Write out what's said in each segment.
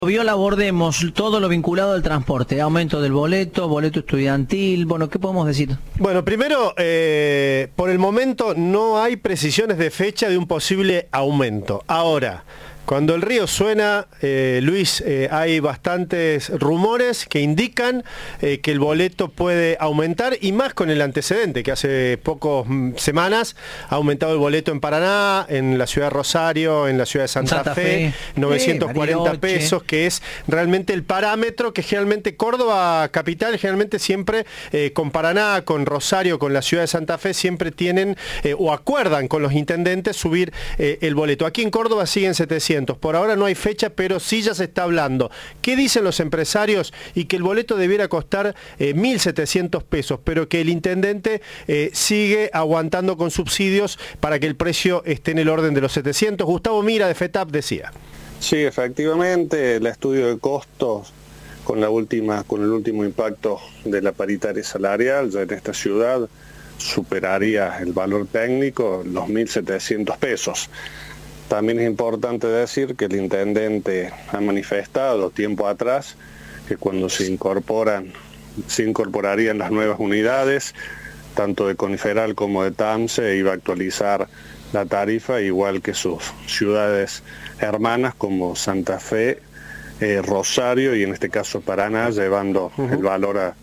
Viola, abordemos todo lo vinculado al transporte, aumento del boleto estudiantil, bueno, ¿qué podemos decir? Bueno, primero, por el momento no hay precisiones de fecha de un posible aumento. Ahora, cuando el río suena, Luis, hay bastantes rumores que indican que el boleto puede aumentar, y más con el antecedente, que hace pocas semanas ha aumentado el boleto en Paraná, en la ciudad de Rosario, en la ciudad de Santa Fe, 940 pesos, que es realmente el parámetro que generalmente Córdoba capital, generalmente siempre con Paraná, con Rosario, con la ciudad de Santa Fe, siempre tienen o acuerdan con los intendentes subir el boleto. Aquí en Córdoba siguen 700. Por ahora no hay fecha, pero sí ya se está hablando. ¿Qué dicen los empresarios? Y que el boleto debiera costar 1.700 pesos, pero que el intendente sigue aguantando con subsidios para que el precio esté en el orden de los 700. Gustavo Mira, de FETAP, decía. Sí, efectivamente, el estudio de costos con el último impacto de la paritaria salarial ya en esta ciudad superaría el valor técnico los 1.700 pesos. También es importante decir que el intendente ha manifestado tiempo atrás que cuando se incorporarían las nuevas unidades, tanto de Coniferal como de TAMSE, iba a actualizar la tarifa igual que sus ciudades hermanas como Santa Fe, Rosario y en este caso Paraná, llevando el valor a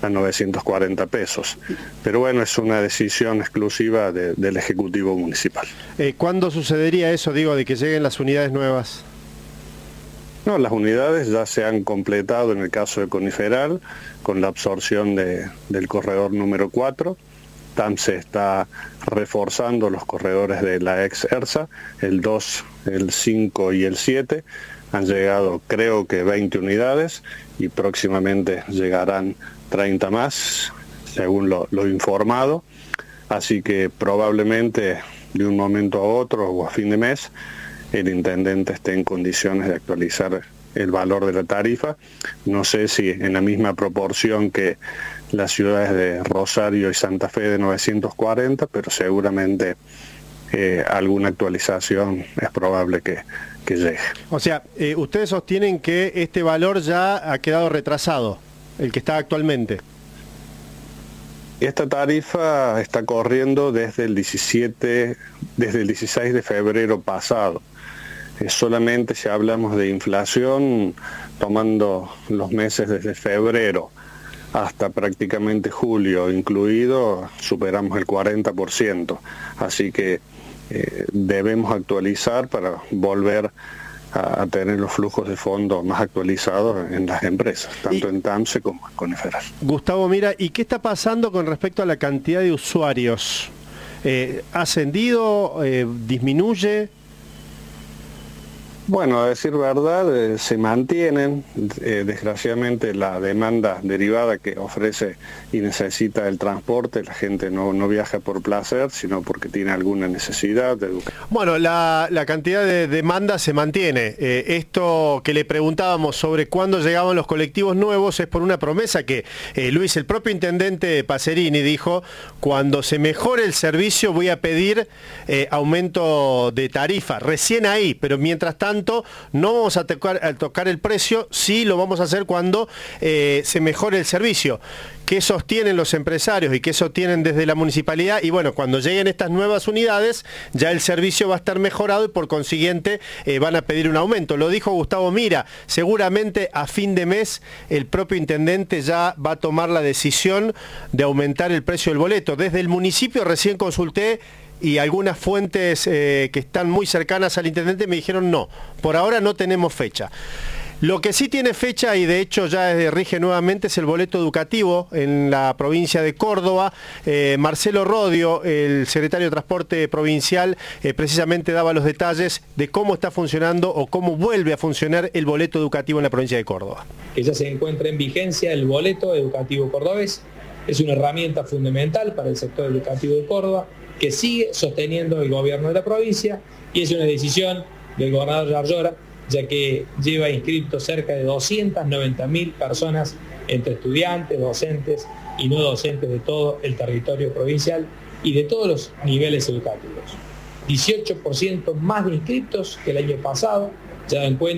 940 pesos. Pero bueno, es una decisión exclusiva del Ejecutivo Municipal. ¿Cuándo sucedería eso, digo, de que lleguen las unidades nuevas? No, las unidades ya se han completado en el caso de Coniferal, con la absorción del corredor número 4. TAMSE está reforzando los corredores de la ex ERSA, el 2, el 5 y el 7. Han llegado creo que 20 unidades y próximamente llegarán 30 más, según lo informado, así que probablemente de un momento a otro o a fin de mes el intendente esté en condiciones de actualizar el valor de la tarifa. No sé si en la misma proporción que las ciudades de Rosario y Santa Fe de 940, pero seguramente alguna actualización es probable que llegue. O sea, ustedes sostienen que este valor ya ha quedado retrasado, el que está actualmente. Esta tarifa está corriendo desde el 16 de febrero pasado. Solamente si hablamos de inflación, tomando los meses desde febrero hasta prácticamente julio incluido, superamos el 40%. Así que debemos actualizar para volver a tener los flujos de fondos más actualizados en las empresas, tanto en TAMSE como en Coniferal. Gustavo, mira, ¿y qué está pasando con respecto a la cantidad de usuarios? ¿Ha ascendido? ¿Disminuye? Bueno, a decir verdad, se mantienen. Desgraciadamente la demanda derivada que ofrece y necesita el transporte, la gente no viaja por placer, sino porque tiene alguna necesidad de educación. Bueno, la cantidad de demanda se mantiene. Esto que le preguntábamos sobre cuándo llegaban los colectivos nuevos es por una promesa que Luis, el propio intendente Pacerini, dijo: cuando se mejore el servicio voy a pedir aumento de tarifa. Recién ahí, pero mientras tanto no vamos a tocar el precio, sí lo vamos a hacer cuando se mejore el servicio. ¿Qué sostienen los empresarios y qué sostienen desde la municipalidad? Y bueno, cuando lleguen estas nuevas unidades, ya el servicio va a estar mejorado y por consiguiente van a pedir un aumento. Lo dijo Gustavo Mira, seguramente a fin de mes el propio intendente ya va a tomar la decisión de aumentar el precio del boleto. Desde el municipio recién consulté y algunas fuentes que están muy cercanas al intendente me dijeron no, por ahora no tenemos fecha. Lo que sí tiene fecha y de hecho ya rige nuevamente es el boleto educativo en la provincia de Córdoba. Marcelo Rodio, el secretario de Transporte provincial, precisamente daba los detalles de cómo está funcionando o cómo vuelve a funcionar el boleto educativo en la provincia de Córdoba. Que ya se encuentra en vigencia el boleto educativo cordobés. Es una herramienta fundamental para el sector educativo de Córdoba que sigue sosteniendo el gobierno de la provincia y es una decisión del gobernador Yarlora, ya que lleva inscritos cerca de 290.000 personas entre estudiantes, docentes y no docentes de todo el territorio provincial y de todos los niveles educativos. 18% más de inscritos que el año pasado, ya en cuenta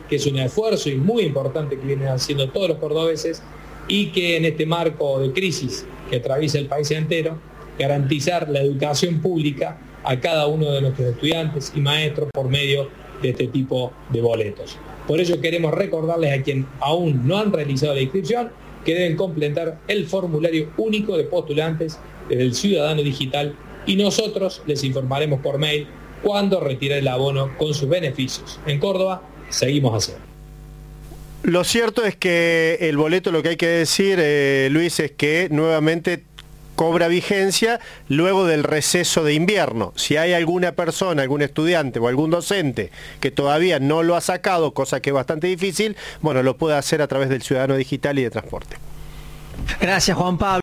que es un esfuerzo y muy importante que vienen haciendo todos los cordobeses, y que en este marco de crisis que atraviesa el país entero, garantizar la educación pública a cada uno de nuestros estudiantes y maestros por medio de este tipo de boletos. Por ello queremos recordarles a quien aún no han realizado la inscripción que deben completar el formulario único de postulantes del Ciudadano Digital, y nosotros les informaremos por mail cuando retire el abono con sus beneficios. En Córdoba seguimos haciendo. Lo cierto es que el boleto, lo que hay que decir, Luis, es que nuevamente cobra vigencia luego del receso de invierno. Si hay alguna persona, algún estudiante o algún docente que todavía no lo ha sacado, cosa que es bastante difícil, bueno, lo puede hacer a través del Ciudadano Digital y de Transporte. Gracias, Juan Pablo.